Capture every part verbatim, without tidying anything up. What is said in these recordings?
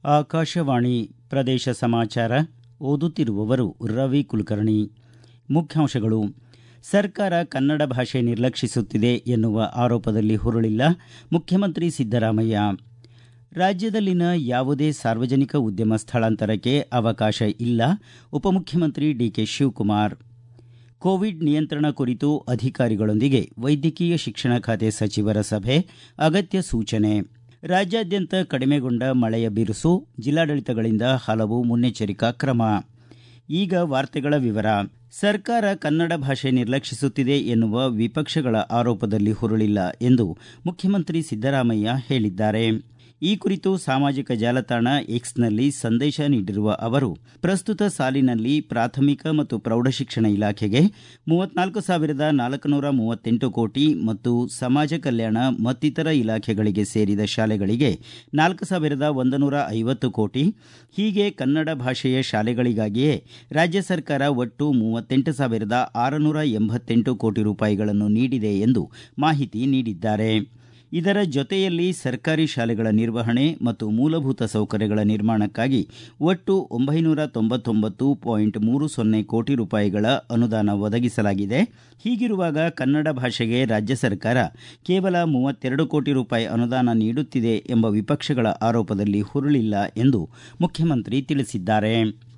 ಆಕಾಶವಾಣಿ ಪ್ರದೇಶ ಸಮಾಚಾರ ಓದುತ್ತಿರುವವರು ರವಿ ಕುಲಕರ್ಣಿ. ಮುಖ್ಯಾಂಶಗಳು. ಸರ್ಕಾರ ಕನ್ನಡ ಭಾಷೆ ನಿರ್ಲಕ್ಷಿಸುತ್ತಿದೆ ಎನ್ನುವ ಆರೋಪದಲ್ಲಿ ಹುರುಳಿಲ್ಲ ಮುಖ್ಯಮಂತ್ರಿ ಸಿದ್ದರಾಮಯ್ಯ. ರಾಜ್ಯದಲ್ಲಿನ ಯಾವುದೇ ಸಾರ್ವಜನಿಕ ಉದ್ಯಮ ಸ್ಥಳಾಂತರಕ್ಕೆ ಅವಕಾಶ ಇಲ್ಲ ಉಪಮುಖ್ಯಮಂತ್ರಿ ಡಿಕೆ ಶಿವಕುಮಾರ್. ಕೋವಿಡ್ ನಿಯಂತ್ರಣ ಕುರಿತು ಅಧಿಕಾರಿಗಳೊಂದಿಗೆ ವೈದ್ಯಕೀಯ ಶಿಕ್ಷಣ ಖಾತೆ ಸಚಿವರ ಸಭೆ, ಅಗತ್ಯ ಸೂಚನೆ. ರಾಜ್ಯಾದ್ಯಂತ ಕಡಿಮೆಗೊಂಡ ಮಳೆಯ ಬಿರುಸು, ಜಿಲ್ಲಾಡಳಿತಗಳಿಂದ ಹಲವು ಮುನ್ನೆಚ್ಚರಿಕಾ ಕ್ರಮ. ಈಗ ವಾರ್ತೆಗಳ ವಿವರ. ಸರ್ಕಾರ ಕನ್ನಡ ಭಾಷೆ ನಿರ್ಲಕ್ಷಿಸುತ್ತಿದೆ ಎನ್ನುವ ವಿಪಕ್ಷಗಳ ಆರೋಪದಲ್ಲಿ ಹುರುಳಿಲ್ಲ ಎಂದು ಮುಖ್ಯಮಂತ್ರಿ ಸಿದ್ದರಾಮಯ್ಯ ಹೇಳಿದ್ದಾರೆ. ಈ ಕುರಿತು ಸಾಮಾಜಿಕ ಜಾಲತಾಣ ಎಕ್ಸ್ನಲ್ಲಿ ಸಂದೇಶ ನೀಡಿರುವ ಅವರು, ಪ್ರಸ್ತುತ ಸಾಲಿನಲ್ಲಿ ಪ್ರಾಥಮಿಕ ಮತ್ತು ಪ್ರೌಢಶಿಕ್ಷಣ ಇಲಾಖೆಗೆ ಮೂವತ್ನಾಲ್ಕು ಸಾವಿರದ ನಾಲ್ಕುನೂರ ಮೂವತ್ತೆಂಟು ಕೋಟಿ ಮತ್ತು ಸಮಾಜ ಕಲ್ಯಾಣ ಮತ್ತಿತರ ಇಲಾಖೆಗಳಿಗೆ ಸೇರಿದ ಶಾಲೆಗಳಿಗೆ ನಾಲ್ಕು ಸಾವಿರದ ಒಂದು ನೂರ ಐವತ್ತು ಕೋಟಿ, ಹೀಗೆ ಕನ್ನಡ ಭಾಷೆಯ ಶಾಲೆಗಳಿಗಾಗಿಯೇ ರಾಜ್ಯ ಸರ್ಕಾರ ಒಟ್ಟು ಮೂವತ್ತೆಂಟು ಸಾವಿರದ ಆರುನೂರ ಎಂಬತ್ತೆಂಟು ಕೋಟಿ ರೂಪಾಯಿಗಳನ್ನು ನೀಡಿದೆ ಎಂದು ಮಾಹಿತಿ ನೀಡಿದ್ದಾರೆ. ಇದರ ಜೊತೆಯಲ್ಲಿ ಸರ್ಕಾರಿ ಶಾಲೆಗಳ ನಿರ್ವಹಣೆ ಮತ್ತು ಮೂಲಭೂತ ಸೌಕರ್ಯಗಳ ನಿರ್ಮಾಣಕ್ಕಾಗಿ ಒಟ್ಟು ಒಂಬೈನೂರ ತೊಂಬತ್ತೊಂಬತ್ತು ಪಾಯಿಂಟ್ ಮೂರು ಸೊನ್ನೆ ಕೋಟಿ ರೂಪಾಯಿಗಳ ಅನುದಾನ ಒದಗಿಸಲಾಗಿದೆ. ಹೀಗಿರುವಾಗ ಕನ್ನಡ ಭಾಷೆಗೆ ರಾಜ್ಯ ಸರ್ಕಾರ ಕೇವಲ ಮೂವತ್ತೆರಡು ಕೋಟಿ ರೂಪಾಯಿ ಅನುದಾನ ನೀಡುತ್ತಿದೆ ಎಂಬ ವಿಪಕ್ಷಗಳ ಆರೋಪದಲ್ಲಿ ಹುರುಳಿಲ್ಲ ಎಂದು ಮುಖ್ಯಮಂತ್ರಿ ತಿಳಿಸಿದ್ದಾರೆ.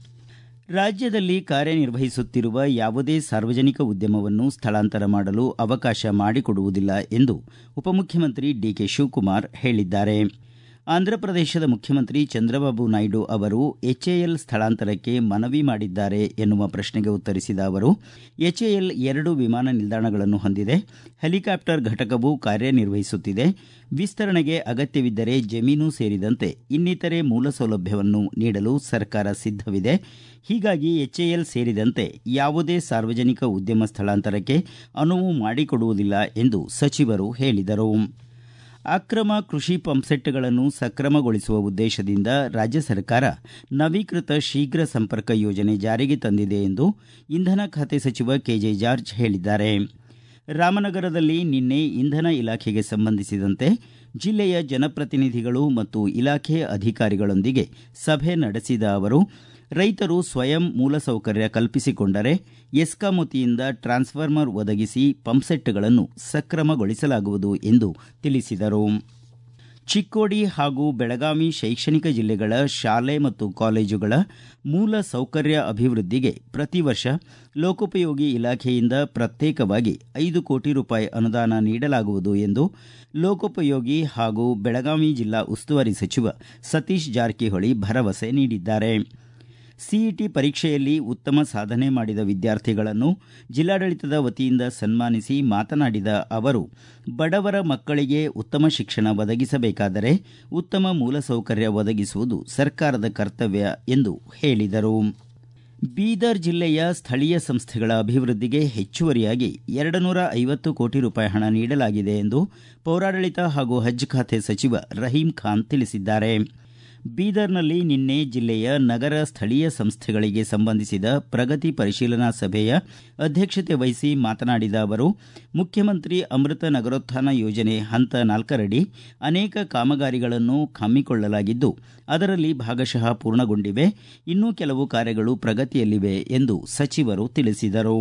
ರಾಜ್ಯದಲ್ಲಿ ಕಾರ್ಯನಿರ್ವಹಿಸುತ್ತಿರುವ ಯಾವುದೇ ಸಾರ್ವಜನಿಕ ಉದ್ಯಮವನ್ನು ಸ್ಥಳಾಂತರ ಮಾಡಲು ಅವಕಾಶ ಮಾಡಿಕೊಡುವುದಿಲ್ಲ ಎಂದು ಉಪಮುಖ್ಯಮಂತ್ರಿ ಡಿಕೆ ಶಿವಕುಮಾರ್ ಹೇಳಿದ್ದಾರೆ. ಆಂಧ್ರಪ್ರದೇಶದ ಮುಖ್ಯಮಂತ್ರಿ ಚಂದ್ರಬಾಬು ನಾಯ್ಡು ಅವರು ಎಚ್ಎಎಲ್ ಸ್ಥಳಾಂತರಕ್ಕೆ ಮನವಿ ಮಾಡಿದ್ದಾರೆ ಎನ್ನುವ ಪ್ರಶ್ನೆಗೆ ಉತ್ತರಿಸಿದ ಅವರು, ಎಚ್ಎಎಲ್ ಎರಡು ವಿಮಾನ ನಿಲ್ದಾಣಗಳನ್ನು ಹೊಂದಿದೆ. ಹೆಲಿಕಾಪ್ಟರ್ ಘಟಕವೂ ಕಾರ್ಯನಿರ್ವಹಿಸುತ್ತಿದೆ. ವಿಸ್ತರಣೆಗೆ ಅಗತ್ಯವಿದ್ದರೆ ಜಮೀನು ಸೇರಿದಂತೆ ಇನ್ನಿತರೆ ಮೂಲ ಸೌಲಭ್ಯವನ್ನು ನೀಡಲು ಸರ್ಕಾರ ಸಿದ್ಧವಿದೆ. ಹೀಗಾಗಿ ಎಚ್ಎಎಲ್ ಸೇರಿದಂತೆ ಯಾವುದೇ ಸಾರ್ವಜನಿಕ ಉದ್ಯಮ ಸ್ಥಳಾಂತರಕ್ಕೆ ಅನುವು ಮಾಡಿಕೊಡುವುದಿಲ್ಲ ಎಂದು ಸಚಿವರು ಹೇಳಿದರು. ಅಕ್ರಮ ಕೃಷಿ ಪಂಪ್ಸೆಟ್ಗಳನ್ನು ಸಕ್ರಮಗೊಳಿಸುವ ಉದ್ದೇಶದಿಂದ ರಾಜ್ಯ ಸರ್ಕಾರ ನವೀಕೃತ ಶೀಘ್ರ ಸಂಪರ್ಕ ಯೋಜನೆ ಜಾರಿಗೆ ತಂದಿದೆ ಎಂದು ಇಂಧನ ಖಾತೆ ಸಚಿವ ಕೆಜೆ ಜಾರ್ಜ್ ಹೇಳಿದ್ದಾರೆ. ರಾಮನಗರದಲ್ಲಿ ನಿನ್ನೆ ಇಂಧನ ಇಲಾಖೆಗೆ ಸಂಬಂಧಿಸಿದಂತೆ ಜಿಲ್ಲೆಯ ಜನಪ್ರತಿನಿಧಿಗಳು ಮತ್ತು ಇಲಾಖೆ ಅಧಿಕಾರಿಗಳೊಂದಿಗೆ ಸಭೆ ನಡೆಸಿದ ಅವರು, ರೈತರು ಸ್ವಯಂ ಮೂಲಸೌಕರ್ಯ ಕಲ್ಪಿಸಿಕೊಂಡರೆ ಎಸ್ಕಾಂ ವತಿಯಿಂದ ಟ್ರಾನ್ಸ್ಫಾರ್ಮರ್ ಒದಗಿಸಿ ಪಂಪ್ಸೆಟ್ಗಳನ್ನು ಸಕ್ರಮಗೊಳಿಸಲಾಗುವುದು ಎಂದು ತಿಳಿಸಿದರು. ಚಿಕ್ಕೋಡಿ ಹಾಗೂ ಬೆಳಗಾವಿ ಶೈಕ್ಷಣಿಕ ಜಿಲ್ಲೆಗಳ ಶಾಲೆ ಮತ್ತು ಕಾಲೇಜುಗಳ ಮೂಲ ಸೌಕರ್ಯ ಅಭಿವೃದ್ಧಿಗೆ ಪ್ರತಿ ವರ್ಷ ಲೋಕೋಪಯೋಗಿ ಇಲಾಖೆಯಿಂದ ಪ್ರತ್ಯೇಕವಾಗಿ ಐದು ಕೋಟಿ ರೂಪಾಯಿ ಅನುದಾನ ನೀಡಲಾಗುವುದು ಎಂದು ಲೋಕೋಪಯೋಗಿ ಹಾಗೂ ಬೆಳಗಾವಿ ಜಿಲ್ಲಾ ಉಸ್ತುವಾರಿ ಸಚಿವ ಸತೀಶ್ ಜಾರಕಿಹೊಳಿ ಭರವಸೆ ನೀಡಿದ್ದಾರೆ. ಸಿಇಟಿ ಪರೀಕ್ಷೆಯಲ್ಲಿ ಉತ್ತಮ ಸಾಧನೆ ಮಾಡಿದ ವಿದ್ಯಾರ್ಥಿಗಳನ್ನು ಜಿಲ್ಲಾಡಳಿತದ ವತಿಯಿಂದ ಸನ್ಮಾನಿಸಿ ಮಾತನಾಡಿದ ಅವರು, ಬಡವರ ಮಕ್ಕಳಿಗೆ ಉತ್ತಮ ಶಿಕ್ಷಣ ಒದಗಿಸಬೇಕಾದರೆ ಉತ್ತಮ ಮೂಲಸೌಕರ್ಯ ಒದಗಿಸುವುದು ಸರ್ಕಾರದ ಕರ್ತವ್ಯ ಎಂದು ಹೇಳಿದರು. ಬೀದರ್ ಜಿಲ್ಲೆಯ ಸ್ಥಳೀಯ ಸಂಸ್ಥೆಗಳ ಅಭಿವೃದ್ಧಿಗೆ ಹೆಚ್ಚುವರಿಯಾಗಿ ಎರಡು ನೂರ ಐವತ್ತು ಕೋಟಿ ರೂಪಾಯಿ ಹಣ ನೀಡಲಾಗಿದೆ ಎಂದು ಪೌರಾಡಳಿತ ಹಾಗೂ ಹಜ್ ಖಾತೆ ಸಚಿವ ರಹೀಂ ಖಾನ್ ತಿಳಿಸಿದ್ದಾರೆ. ಬೀದರ್ನಲ್ಲಿ ನಿನ್ನೆ ಜಿಲ್ಲೆಯ ನಗರ ಸ್ಥಳೀಯ ಸಂಸ್ಥೆಗಳಿಗೆ ಸಂಬಂಧಿಸಿದ ಪ್ರಗತಿ ಪರಿಶೀಲನಾ ಸಭೆಯ ಅಧ್ಯಕ್ಷತೆ ವಹಿಸಿ ಮಾತನಾಡಿದ ಅವರು, ಮುಖ್ಯಮಂತ್ರಿ ಅಮೃತ ನಗರೋತ್ಥಾನ ಯೋಜನೆ ಹಂತ ನಾಲ್ಕರಡಿ ಅನೇಕ ಕಾಮಗಾರಿಗಳನ್ನು ಹಮ್ಮಿಕೊಳ್ಳಲಾಗಿದ್ದು ಅದರಲ್ಲಿ ಭಾಗಶಃ ಪೂರ್ಣಗೊಂಡಿವೆ. ಇನ್ನೂ ಕೆಲವು ಕಾರ್ಯಗಳು ಪ್ರಗತಿಯಲ್ಲಿವೆ ಎಂದು ಸಚಿವರು ತಿಳಿಸಿದರು.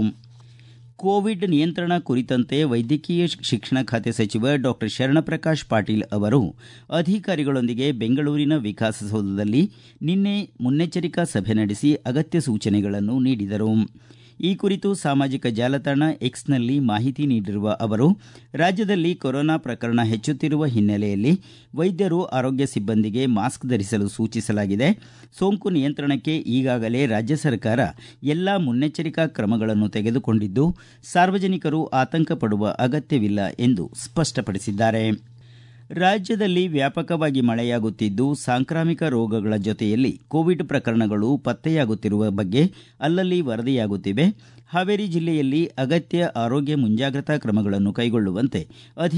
ಕೋವಿಡ್ ನಿಯಂತ್ರಣ ಕುರಿತಂತೆ ವೈದ್ಯಕೀಯ ಶಿಕ್ಷಣ ಖಾತೆ ಸಚಿವ ಡಾಕ್ಟರ್ ಶರಣಪ್ರಕಾಶ್ ಪಾಟೀಲ್ ಅವರು ಅಧಿಕಾರಿಗಳೊಂದಿಗೆ ಬೆಂಗಳೂರಿನ ವಿಕಾಸಸೌಧದಲ್ಲಿ ನಿನ್ನೆ ಮುನ್ನೆಚ್ಚರಿಕಾ ಸಭೆ ನಡೆಸಿ ಅಗತ್ಯ ಸೂಚನೆಗಳನ್ನು ನೀಡಿದರು. ಈ ಕುರಿತು ಸಾಮಾಜಿಕ ಜಾಲತಾಣ ಎಕ್ಸ್ನಲ್ಲಿ ಮಾಹಿತಿ ನೀಡಿರುವ ಅವರು, ರಾಜ್ಯದಲ್ಲಿ ಕೊರೋನಾ ಪ್ರಕರಣ ಹೆಚ್ಚುತ್ತಿರುವ ಹಿನ್ನೆಲೆಯಲ್ಲಿ ವೈದ್ಯರು, ಆರೋಗ್ಯ ಸಿಬ್ಬಂದಿಗೆ ಮಾಸ್ಕ್ ಧರಿಸಲು ಸೂಚಿಸಲಾಗಿದೆ. ಸೋಂಕು ನಿಯಂತ್ರಣಕ್ಕೆ ಈಗಾಗಲೇ ರಾಜ್ಯ ಸರ್ಕಾರ ಎಲ್ಲಾ ಮುನ್ನೆಚ್ಚರಿಕಾ ಕ್ರಮಗಳನ್ನು ತೆಗೆದುಕೊಂಡಿದ್ದು ಸಾರ್ವಜನಿಕರು ಆತಂಕ ಪಡುವ ಅಗತ್ಯವಿಲ್ಲ ಎಂದು ಸ್ಪಷ್ಟಪಡಿಸಿದ್ದಾರೆ. ರಾಜ್ಯದಲ್ಲಿ ವ್ಯಾಪಕವಾಗಿ ಮಳೆಯಾಗುತ್ತಿದ್ದು ಸಾಂಕ್ರಾಮಿಕ ರೋಗಗಳ ಜೊತೆಯಲ್ಲಿ ಕೋವಿಡ್ ಪ್ರಕರಣಗಳು ಪತ್ತೆಯಾಗುತ್ತಿರುವ ಬಗ್ಗೆ ಅಲ್ಲಲ್ಲಿ ವರದಿಯಾಗುತ್ತಿವೆ. ಹಾವೇರಿ ಜಿಲ್ಲೆಯಲ್ಲಿ ಅಗತ್ಯ ಆರೋಗ್ಯ ಮುಂಜಾಗ್ರತಾ ಕ್ರಮಗಳನ್ನು ಕೈಗೊಳ್ಳುವಂತೆ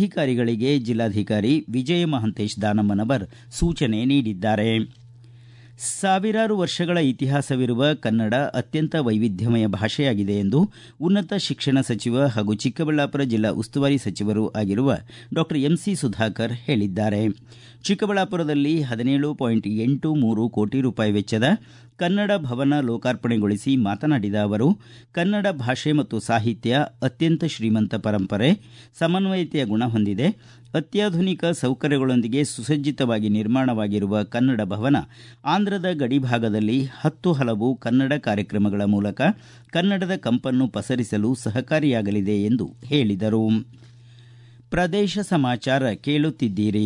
ಅಧಿಕಾರಿಗಳಿಗೆ ಜಿಲ್ಲಾಧಿಕಾರಿ ವಿಜಯ ಮಹಾಂತೇಶ ದಾನಮ್ಮನವರ್ ಸೂಚನೆ ನೀಡಿದ್ದಾರೆ. ಸಾವಿರಾರು ವರ್ಷಗಳ ಇತಿಹಾಸವಿರುವ ಕನ್ನಡ ಅತ್ಯಂತ ವೈವಿಧ್ಯಮಯ ಭಾಷೆಯಾಗಿದೆ ಎಂದು ಉನ್ನತ ಶಿಕ್ಷಣ ಸಚಿವ ಹಾಗೂ ಚಿಕ್ಕಬಳ್ಳಾಪುರ ಜಿಲ್ಲಾ ಉಸ್ತುವಾರಿ ಸಚಿವರೂ ಆಗಿರುವ ಡಾಕ್ಟರ್ ಎಂಸಿ ಸುಧಾಕರ್ ಹೇಳಿದ್ದಾರೆ. ಚಿಕ್ಕಬಳ್ಳಾಪುರದಲ್ಲಿ ಹದಿನೇಳು ಪಾಯಿಂಟ್ ಎಂಟು ಮೂರು ಕೋಟಿ ರೂಪಾಯಿ ವೆಚ್ಚದ ಕನ್ನಡ ಭವನ ಲೋಕಾರ್ಪಣೆಗೊಳಿಸಿ ಮಾತನಾಡಿದ ಅವರು, ಕನ್ನಡ ಭಾಷೆ ಮತ್ತು ಸಾಹಿತ್ಯ ಅತ್ಯಂತ ಶ್ರೀಮಂತ ಪರಂಪರೆ, ಸಮನ್ವಯತೆಯ ಗುಣ ಹೊಂದಿದೆ. ಅತ್ಯಾಧುನಿಕ ಸೌಕರ್ಯಗಳೊಂದಿಗೆ ಸುಸಜ್ಜಿತವಾಗಿ ನಿರ್ಮಾಣವಾಗಿರುವ ಕನ್ನಡ ಭವನ ಆಂಧ್ರದ ಗಡಿಭಾಗದಲ್ಲಿ ಹತ್ತು ಹಲವು ಕನ್ನಡ ಕಾರ್ಯಕ್ರಮಗಳ ಮೂಲಕ ಕನ್ನಡದ ಕಂಪನ್ನು ಪಸರಿಸಲು ಸಹಕಾರಿಯಾಗಲಿದೆ ಎಂದು ಹೇಳಿದರು. ಪ್ರದೇಶ ಸಮಾಚಾರ ಕೇಳುತ್ತಿದ್ದೀರಿ.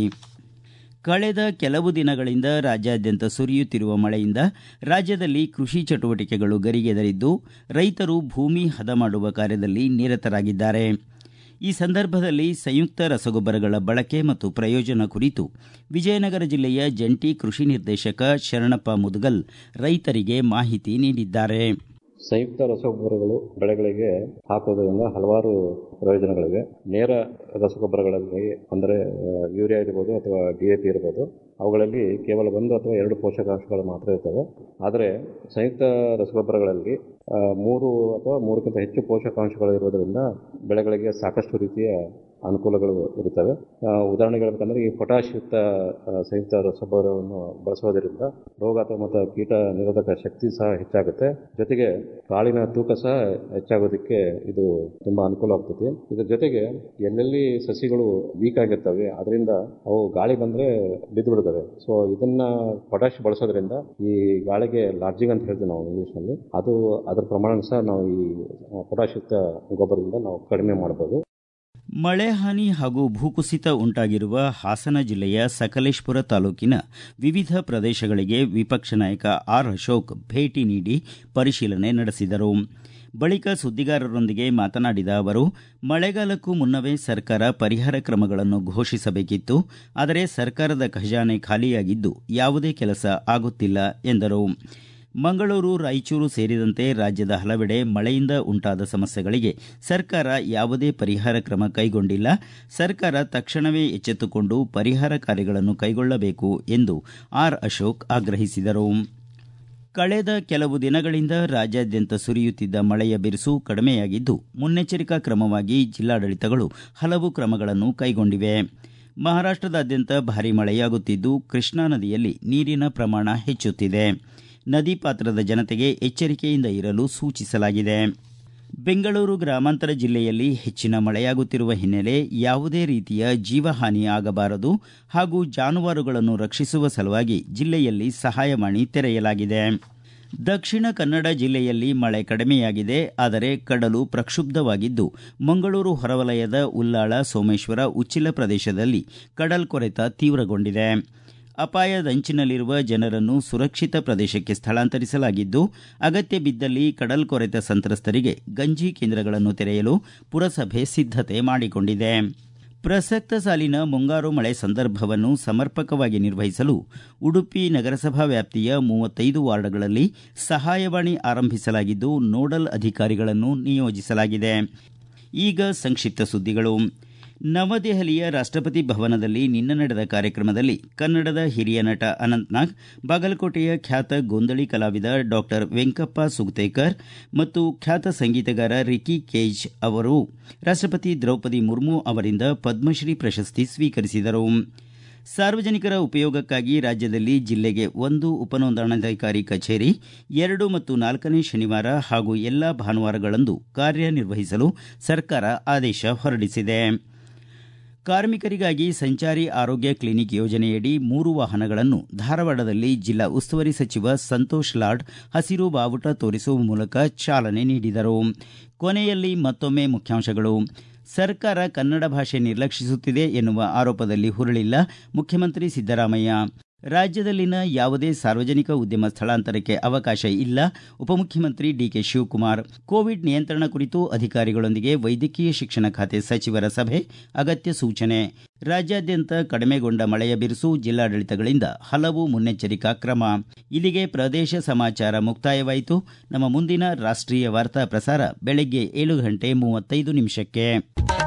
ಕಳೆದ ಕೆಲವು ದಿನಗಳಿಂದ ರಾಜ್ಯಾದ್ಯಂತ ಸುರಿಯುತ್ತಿರುವ ಮಳೆಯಿಂದ ರಾಜ್ಯದಲ್ಲಿ ಕೃಷಿ ಚಟುವಟಿಕೆಗಳು ಗರಿಗೆದರಿದ್ದು ರೈತರು ಭೂಮಿ ಹದ ಮಾಡುವ ಕಾರ್ಯದಲ್ಲಿ ನಿರತರಾಗಿದ್ದಾರೆ. ಈ ಸಂದರ್ಭದಲ್ಲಿ ಸಂಯುಕ್ತ ರಸಗೊಬ್ಬರಗಳ ಬಳಕೆ ಮತ್ತು ಪ್ರಯೋಜನ ಕುರಿತು ವಿಜಯನಗರ ಜಿಲ್ಲೆಯ ಜಂಟಿ ಕೃಷಿ ನಿರ್ದೇಶಕ ಶರಣಪ್ಪ ಮುದಗಲ್ ರೈತರಿಗೆ ಮಾಹಿತಿ ನೀಡಿದ್ದಾರೆ. ಸಂಯುಕ್ತ ರಸಗೊಬ್ಬರಗಳು ಬೆಳೆಗಳಿಗೆ ಹಾಕೋದ್ರಿಂದ ಹಲವಾರು ಪ್ರಯೋಜನಗಳಿವೆ. ನೇರ ರಸಗೊಬ್ಬರಗಳಲ್ಲಿ ಅಂದರೆ ಯೂರಿಯಾ ಇರ್ಬೋದು ಅಥವಾ ಡಿ ಎ ಪಿ ಇರ್ಬೋದು, ಅವುಗಳಲ್ಲಿ ಕೇವಲ ಒಂದು ಅಥವಾ ಎರಡು ಪೋಷಕಾಂಶಗಳು ಮಾತ್ರ ಇರ್ತವೆ. ಆದರೆ ಸಂಯುಕ್ತ ರಸಗೊಬ್ಬರಗಳಲ್ಲಿ ಮೂರು ಅಥವಾ ಮೂರಕ್ಕಿಂತ ಹೆಚ್ಚು ಪೋಷಕಾಂಶಗಳು ಇರೋದರಿಂದ ಬೆಳೆಗಳಿಗೆ ಸಾಕಷ್ಟು ರೀತಿಯ ಅನುಕೂಲಗಳು ಇರುತ್ತವೆ. ಉದಾಹರಣೆಗೆ ಹೇಳಬೇಕಂದ್ರೆ ಈ ಪೊಟ್ಯಾಷ್ ಯುಕ್ತ ಸಂಯುಕ್ತ ರಸಗೊಬ್ಬರವನ್ನು ಬಳಸೋದರಿಂದ ರೋಗ ಅಥವಾ ಮತ್ತು ಕೀಟ ನಿರೋಧಕ ಶಕ್ತಿ ಸಹ ಹೆಚ್ಚಾಗುತ್ತೆ. ಜೊತೆಗೆ ಕಾಳಿನ ತೂಕ ಸಹ ಹೆಚ್ಚಾಗೋದಕ್ಕೆ ಇದು ತುಂಬಾ ಅನುಕೂಲ ಆಗ್ತದೆ. ಇದರ ಜೊತೆಗೆ ಎಲ್ಲೆಲ್ಲಿ ಸಸಿಗಳು ವೀಕ್ ಆಗಿರ್ತವೆ ಅದರಿಂದ ಅವು ಗಾಳಿ ಬಂದ್ರೆ ಬಿದ್ದು ಬಿಡುತ್ತವೆ. ಸೊ ಇದನ್ನ ಪೊಟ್ಯಾಷ್ ಬಳಸೋದ್ರಿಂದ ಈ ಗಾಳಿಗೆ ಲಾರ್ಜಿಂಗ್ ಅಂತ ಹೇಳ್ತೀವಿ ನಾವು ಇಂಗ್ಲಿಷ್ ನಲ್ಲಿ, ಅದು ಅದರ ಪ್ರಮಾಣ ಸಹ ನಾವು ಈ ಪೊಟ್ಯಾಷ್ ಯುಕ್ತ ಗೊಬ್ಬರದಿಂದ ನಾವು ಕಡಿಮೆ ಮಾಡಬಹುದು. ಮಳೆ ಹಾನಿ ಹಾಗೂ ಭೂಕುಸಿತ ಉಂಟಾಗಿರುವ ಹಾಸನ ಜಿಲ್ಲೆಯ ಸಕಲೇಶಪುರ ತಾಲೂಕಿನ ವಿವಿಧ ಪ್ರದೇಶಗಳಿಗೆ ವಿಪಕ್ಷ ನಾಯಕ ಆರ್ ಅಶೋಕ್ ಭೇಟಿ ನೀಡಿ ಪರಿಶೀಲನೆ ನಡೆಸಿದರು. ಬಳಿಕ ಸುದ್ದಿಗಾರರೊಂದಿಗೆ ಮಾತನಾಡಿದ ಅವರು, ಮಳೆಗಾಲಕ್ಕೂ ಮುನ್ನವೇ ಸರ್ಕಾರ ಪರಿಹಾರ ಕ್ರಮಗಳನ್ನು ಘೋಷಿಸಬೇಕಿತ್ತು. ಆದರೆ ಸರ್ಕಾರದ ಖಜಾನೆ ಖಾಲಿಯಾಗಿದ್ದು ಯಾವುದೇ ಕೆಲಸ ಆಗುತ್ತಿಲ್ಲ ಎಂದರು. ಮಂಗಳೂರು, ರಾಯಚೂರು ಸೇರಿದಂತೆ ರಾಜ್ಯದ ಹಲವೆಡೆ ಮಳೆಯಿಂದ ಉಂಟಾದ ಸಮಸ್ಯೆಗಳಿಗೆ ಸರ್ಕಾರ ಯಾವುದೇ ಪರಿಹಾರ ಕ್ರಮ ಕೈಗೊಂಡಿಲ್ಲ. ಸರ್ಕಾರ ತಕ್ಷಣವೇ ಎಚ್ಚೆತ್ತುಕೊಂಡು ಪರಿಹಾರ ಕಾರ್ಯಗಳನ್ನು ಕೈಗೊಳ್ಳಬೇಕು ಎಂದು ಆರ್ ಅಶೋಕ್ ಆಗ್ರಹಿಸಿದರು. ಕಳೆದ ಕೆಲವು ದಿನಗಳಿಂದ ರಾಜ್ಯಾದ್ಯಂತ ಸುರಿಯುತ್ತಿದ್ದ ಮಳೆಯ ಬಿರುಸು ಕಡಿಮೆಯಾಗಿದ್ದು ಮುನ್ನೆಚ್ಚರಿಕಾ ಕ್ರಮವಾಗಿ ಜಿಲ್ಲಾಡಳಿತಗಳು ಹಲವು ಕ್ರಮಗಳನ್ನು ಕೈಗೊಂಡಿವೆ. ಮಹಾರಾಷ್ಟದಾದ್ಯಂತ ಭಾರೀ ಮಳೆಯಾಗುತ್ತಿದ್ದು ಕೃಷ್ಣಾ ನದಿಯಲ್ಲಿ ನೀರಿನ ಪ್ರಮಾಣ ಹೆಚ್ಚುತ್ತಿದೆ. ನದಿ ಪಾತ್ರದ ಜನತೆಗೆ ಎಚ್ಚರಿಕೆಯಿಂದ ಇರಲು ಸೂಚಿಸಲಾಗಿದೆ. ಬೆಂಗಳೂರು ಗ್ರಾಮಾಂತರ ಜಿಲ್ಲೆಯಲ್ಲಿ ಹೆಚ್ಚಿನ ಮಳೆಯಾಗುತ್ತಿರುವ ಹಿನ್ನೆಲೆ ಯಾವುದೇ ರೀತಿಯ ಜೀವಹಾನಿ ಆಗಬಾರದು ಹಾಗೂ ಜಾನುವಾರುಗಳನ್ನು ರಕ್ಷಿಸುವ ಸಲುವಾಗಿ ಜಿಲ್ಲೆಯಲ್ಲಿ ಸಹಾಯವಾಣಿ ತೆರೆಯಲಾಗಿದೆ. ದಕ್ಷಿಣ ಕನ್ನಡ ಜಿಲ್ಲೆಯಲ್ಲಿ ಮಳೆ ಕಡಿಮೆಯಾಗಿದೆ. ಆದರೆ ಕಡಲು ಪ್ರಕ್ಷುಬ್ಧವಾಗಿದ್ದು ಮಂಗಳೂರು ಹೊರವಲಯದ ಉಲ್ಲಾಳ, ಸೋಮೇಶ್ವರ, ಉಚ್ಚಿಲ ಪ್ರದೇಶದಲ್ಲಿ ಕಡಲ್ಕೊರೆತ ತೀವ್ರಗೊಂಡಿದೆ. ಅಪಾಯದಂಚಿನಲ್ಲಿರುವ ಜನರನ್ನು ಸುರಕ್ಷಿತ ಪ್ರದೇಶಕ್ಕೆ ಸ್ಥಳಾಂತರಿಸಲಾಗಿದ್ದು ಅಗತ್ಯ ಬಿದ್ದಲ್ಲಿ ಕಡಲ್ಕೊರೆತ ಸಂತ್ರಸ್ತರಿಗೆ ಗಂಜಿ ಕೇಂದ್ರಗಳನ್ನು ತೆರೆಯಲು ಪುರಸಭೆ ಸಿದ್ಧತೆ ಮಾಡಿಕೊಂಡಿದೆ. ಪ್ರಸಕ್ತ ಸಾಲಿನ ಮುಂಗಾರು ಮಳೆ ಸಂದರ್ಭವನ್ನು ಸಮರ್ಪಕವಾಗಿ ನಿರ್ವಹಿಸಲು ಉಡುಪಿ ನಗರಸಭಾ ವ್ಯಾಪ್ತಿಯ ಮೂವತ್ತೈದು ವಾರ್ಡ್ಗಳಲ್ಲಿ ಸಹಾಯವಾಣಿ ಆರಂಭಿಸಲಾಗಿದ್ದು ನೋಡಲ್ ಅಧಿಕಾರಿಗಳನ್ನು ನಿಯೋಜಿಸಲಾಗಿದೆ. ಈಗ ಸಂಕ್ಷಿಪ್ತ ಸುದ್ದಿಗಳು. ನವದೆಹಲಿಯ ರಾಷ್ಟಪತಿ ಭವನದಲ್ಲಿ ನಿನ್ನೆ ನಡೆದ ಕಾರ್ಯಕ್ರಮದಲ್ಲಿ ಕನ್ನಡದ ಹಿರಿಯ ನಟ ಅನಂತನಾಗ್, ಬಾಗಲಕೋಟೆಯ ಖ್ಯಾತ ಗೋಂದಳಿ ಕಲಾವಿದ ಡಾಕ್ಟರ್ ವೆಂಕಪ್ಪ ಸುಗತೇಕರ್ ಮತ್ತು ಖ್ಯಾತ ಸಂಗೀತಗಾರ ರಿಕಿ ಕೇಜ್ ಅವರು ರಾಷ್ಟಪತಿ ದ್ರೌಪದಿ ಮುರ್ಮು ಅವರಿಂದ ಪದ್ಮಶ್ರೀ ಪ್ರಶಸ್ತಿ ಸ್ವೀಕರಿಸಿದರು. ಸಾರ್ವಜನಿಕರ ಉಪಯೋಗಕ್ಕಾಗಿ ರಾಜ್ಯದಲ್ಲಿ ಜಿಲ್ಲೆಗೆ ಒಂದು ಉಪನೋಂದಣಾಧಿಕಾರಿ ಕಚೇರಿ ಎರಡು ಮತ್ತು ನಾಲ್ಕನೇ ಶನಿವಾರ ಹಾಗೂ ಎಲ್ಲಾ ಭಾನುವಾರಗಳಂದು ಕಾರ್ಯನಿರ್ವಹಿಸಲು ಸರ್ಕಾರ ಆದೇಶ ಹೊರಡಿಸಿದೆ. ಕಾರ್ಮಿಕರಿಗಾಗಿ ಸಂಚಾರಿ ಆರೋಗ್ಯ ಕ್ಲಿನಿಕ್ ಯೋಜನೆಯಡಿ ಮೂರು ವಾಹನಗಳನ್ನು ಧಾರವಾಡದಲ್ಲಿ ಜಿಲ್ಲಾ ಉಸ್ತುವಾರಿ ಸಚಿವ ಸಂತೋಷ್ ಲಾಡ್ ಹಸಿರು ಬಾವುಟ ತೋರಿಸುವ ಮೂಲಕ ಚಾಲನೆ ನೀಡಿದರು. ಕೊನೆಯಲ್ಲಿ ಮತ್ತೊಮ್ಮೆ ಮುಖ್ಯಾಂಶಗಳು. ಸರ್ಕಾರ ಕನ್ನಡ ಭಾಷೆ ನಿರ್ಲಕ್ಷಿಸುತ್ತಿದೆ ಎನ್ನುವ ಆರೋಪದಲ್ಲಿ ಹುರುಳಿಲ್ಲ ಮುಖ್ಯಮಂತ್ರಿ ಸಿದ್ದರಾಮಯ್ಯ. ರಾಜ್ಯದಲ್ಲಿನ ಯಾವುದೇ ಸಾರ್ವಜನಿಕ ಉದ್ಯಮ ಸ್ಥಳಾಂತರಕ್ಕೆ ಅವಕಾಶ ಇಲ್ಲ ಉಪಮುಖ್ಯಮಂತ್ರಿ ಡಿಕೆ ಶಿವಕುಮಾರ್. ಕೋವಿಡ್ ನಿಯಂತ್ರಣ ಕುರಿತು ಅಧಿಕಾರಿಗಳೊಂದಿಗೆ ವೈದ್ಯಕೀಯ ಶಿಕ್ಷಣ ಖಾತೆ ಸಚಿವರ ಸಭೆ, ಅಗತ್ಯ ಸೂಚನೆ. ರಾಜ್ಯಾದ್ಯಂತ ಕಡಿಮೆಗೊಂಡ ಮಳೆಯ ಬಿರುಸು, ಜಿಲ್ಲಾಡಳಿತಗಳಿಂದ ಹಲವು ಮುನ್ನೆಚ್ಚರಿಕಾ ಕ್ರಮ. ಇಲ್ಲಿಗೆ ಪ್ರದೇಶ ಸಮಾಚಾರ ಮುಕ್ತಾಯವಾಯಿತು. ನಮ್ಮ ಮುಂದಿನ ರಾಷ್ಟ್ರೀಯ ವಾರ್ತಾ ಪ್ರಸಾರ ಬೆಳಗ್ಗೆ ಏಳು ಗಂಟೆ ಮೂವತ್ತೈದು ನಿಮಿಷಕ್ಕೆ.